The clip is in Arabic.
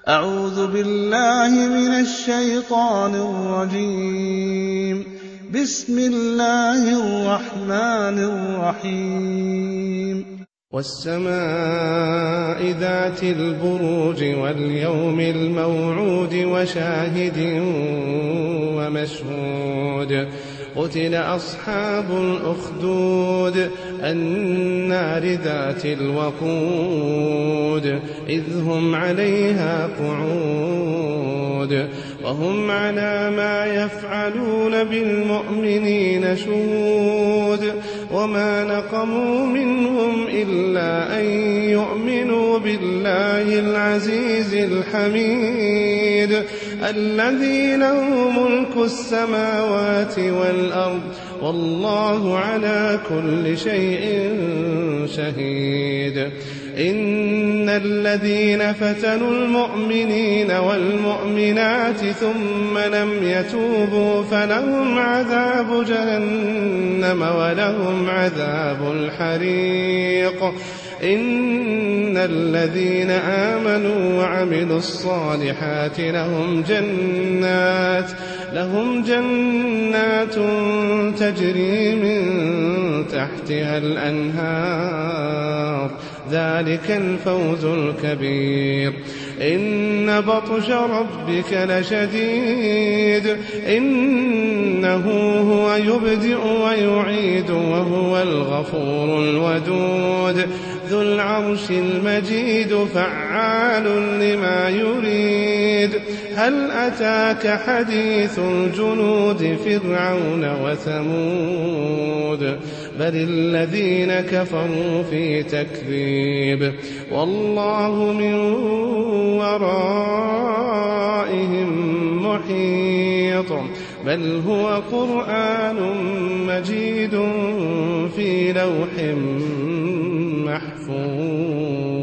أعوذ بالله من الشيطان الرجيم. بسم الله الرحمن الرحيم. والسماء ذات البروج واليوم الموعود وشاهد ومشهود. قتل أصحاب الأخدود النار ذات الوقود إذ هم عليها قعود وهم على ما يفعلون بالمؤمنين شهود. وما نقموا منهم إلا أن يؤمنوا بالله العزيز الحميد الذي له ملك السماوات والأرض والله على كل شيء شهيد. إن الذين فتنوا المؤمنين والمؤمنات ثم لم يتوبوا فلهم عذاب جهنم ولهم عذاب الحريق. إن الذين آمنوا وعملوا الصالحات لهم جنات تجري من تحتها الأنهار ذلك الفوز الكبير. إن بطش ربك لشديد إنه هو يبدئ ويعيد وهو الغفور الودود ذو العرش المجيد فعال لما يريد. هل أتاك حديث الجنود فرعون وثمود بل الذين كفروا في تكذيب والله من ورائهم محيط. بل هو قرآن مجيد في لوح محفوظ.